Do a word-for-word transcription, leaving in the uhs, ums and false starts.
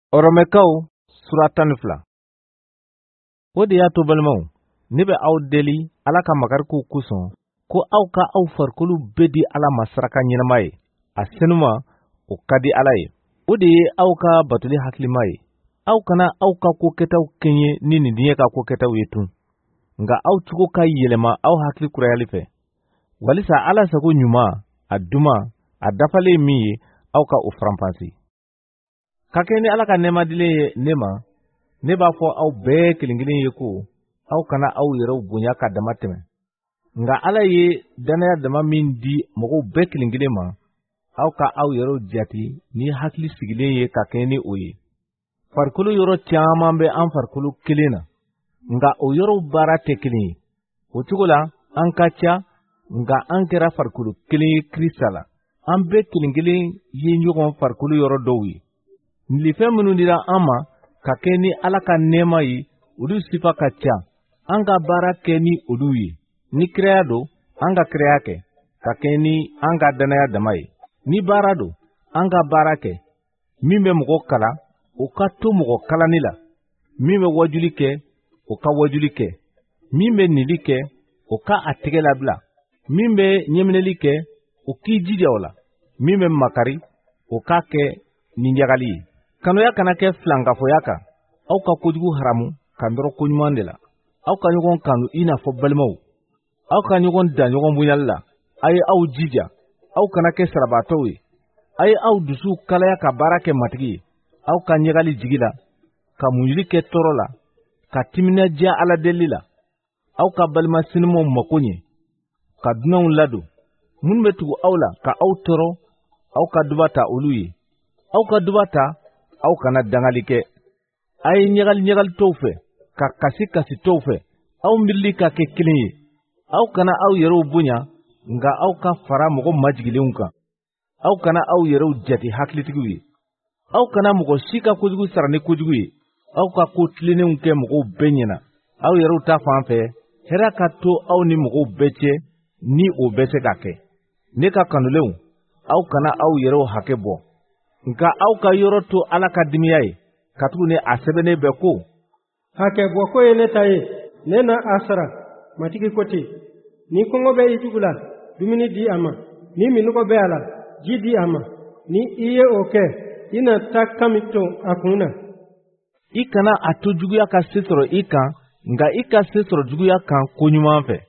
Oromekaw sura tan ni fila. O de y'a to balimaw, ne bɛ aw deli Ala ka makariku kosɔn ko aw ka aw farikolo bɛɛ di Ala ma saraka ɲɛnama ye, a senuma o ka di Ala ye. O de ye aw ka batoli hakilima ye. Aw kana aw ka ko kɛtaw kɛɲɛ ni nin diɲɛ ka ko kɛtaw ye tun, nka aw cogo ka yɛlɛma aw hakili kurayali fɛ. Walisa Ala sago ɲuman, a duman, a dafalen min ye, aw ka o faranfasi. Ka kɛ ni Ala ka nɛɛma dilen ye ne ma, ne b'a fɔ aw bɛɛ kelen kelen ye ko aw kana aw yɛrɛw bonya ka dama tɛmɛ. Nka Ala ye danaya dama min di mɔgɔw bɛɛ kelen kelen ma, aw ka aw yɛrɛw jati ni hakili sigilen ye ka kɛ ni o ye. Farikolo yɔrɔ caman bɛ an farikolo kelen na, nka o yɔrɔw baara tɛ kelen ye. O cogo la, an ka ca, nka an kɛra farikolo kelen ye Kirista la. An bɛɛ kelen kelen ye ɲɔgɔn farikolo yɔrɔ dɔw ye. Nilifɛn minnu dira an ma ka kɛ ni Ala ka nɛɛma ye, olu sifa ka ca. An ka baara kɛ ni olu ye. Ni kiraya don, an ka kiraya kɛ, ka kɛ ni an ka danaya dama ye. Ni baara don, an ka baara kɛ. Min bɛ mɔgɔ kala, o ka to mɔgɔ kalani la. Min bɛ wajuli kɛ, o ka wajuli kɛ. Min bɛ nili kɛ, o ka a tɛgɛ labila. Min bɛ ɲɛminɛli kɛ, o k'i jija o la. Min bɛ makari, o k'a kɛ ni ɲagali ye. Kanuya kana kɛ filankafoya kan. Aw ka kojugu haramu ka nɔrɔ koɲuman de la. Aw ka ɲɔgɔn kanu i n'a fɔ balimaw. Aw ka ɲɔgɔn da ɲɔgɔn bonyali la. A ye aw jija. Aw kana kɛ sarabaatɔw ye. A ye aw dusu kalaya ka baara kɛ matigi ye. Aw ka ɲagali jigi la, ka muɲuli kɛ tɔɔrɔ la, ka timinadiya Ala deli la. Aw ka balima sinamaw mako ɲɛ, ka dunanw ladon. Minnu bɛ tugu aw la ka aw tɔɔrɔ, aw ka duba ta olu ye. Aw ka duba ta, aw kana dangali kɛ. A ye ɲagali ɲagali tɔw fɛ, ka kasi kasi tɔw fɛ. Aw miirili ka kɛ kelen ye. Aw kana aw yɛrɛw bonya, nka aw ka fara mɔgɔ majigilenw kan. Aw kana aw yɛrɛw jate hakilitigiw ye. Aw kana mɔgɔ si ka kojugu sara ni kojugu ye. Aw ka ko tilennenw kɛ mɔgɔw bɛɛ ɲɛna. Aw yɛrɛw ta fan fɛ, hɛrɛ ka to aw ni mɔgɔw bɛɛ cɛ, ni o bɛ se ka kɛ. Ne ka kanulenw, aw kana aw yɛrɛw hakɛ bɔ. Nka aw ka yɔrɔ to Ala ka dimiya ye, katuguni a sɛbɛnnen bɛ ko, hakɛ bɔ ko ye ne ta ye, ne na a sara, matigi ko ten. Ni kɔngɔ bɛ i jugu la, dumuni di a ma. Ni minɔgɔ bɛ a la, ji di a ma. Ni i ye o kɛ, i na ta kami to a kun na. I kana a to juguya ka se sɔrɔ i kan, nka i ka se sɔrɔ juguya kan ko ɲuman fɛ.